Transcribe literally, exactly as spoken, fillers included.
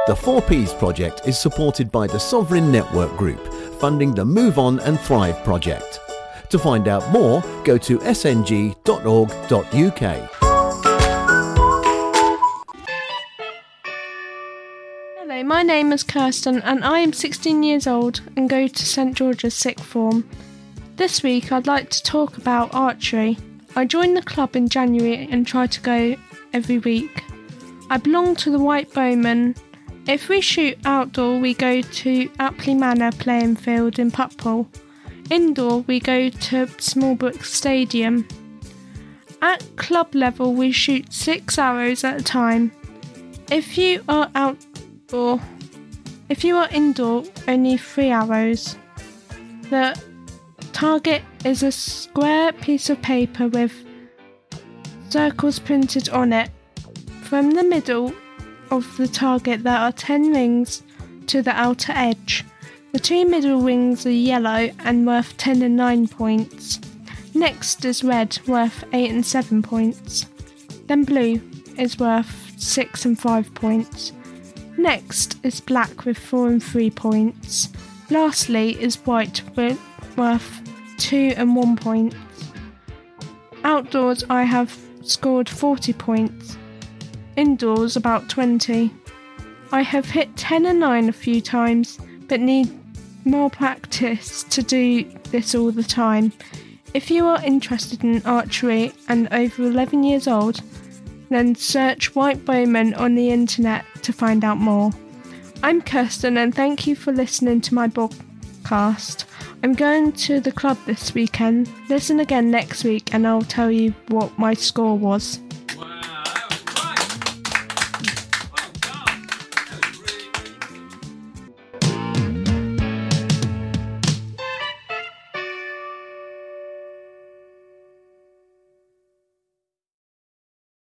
The four Ps project is supported by the Sovereign Network Group, funding the Move On and Thrive project. To find out more, go to s n g dot org dot u k. Hello, my name is Kirsten and I am sixteen years old and go to St George's Sixth Form. This week I'd like to talk about archery. I joined the club in January and try to go every week. I belong to the White Bowmen. If we shoot outdoor, we go to Apley Manor playing field in Putpool. Indoor, we go to Smallbrook Stadium. At club level, we shoot six arrows at a time. If you are outdoor, if you are indoor, only three arrows. The target is a square piece of paper with circles printed on it. From the middle of the target there are ten rings to the outer edge. The two middle rings are yellow and worth ten and nine points. Next is red, worth eight and seven points. Then blue is worth six and five points. Next is black with four and three points. Lastly is white with worth two and one point. Outdoors I have scored forty points. Indoors about twenty. I have hit ten and nine a few times, but need more practice to do this all the time. If you are interested in archery and over eleven years old, then search White Bowmen on the internet to find out more. I'm Kirsten and thank you for listening to my podcast. I'm going to the club this weekend. Listen again next week and I'll tell you what my score was.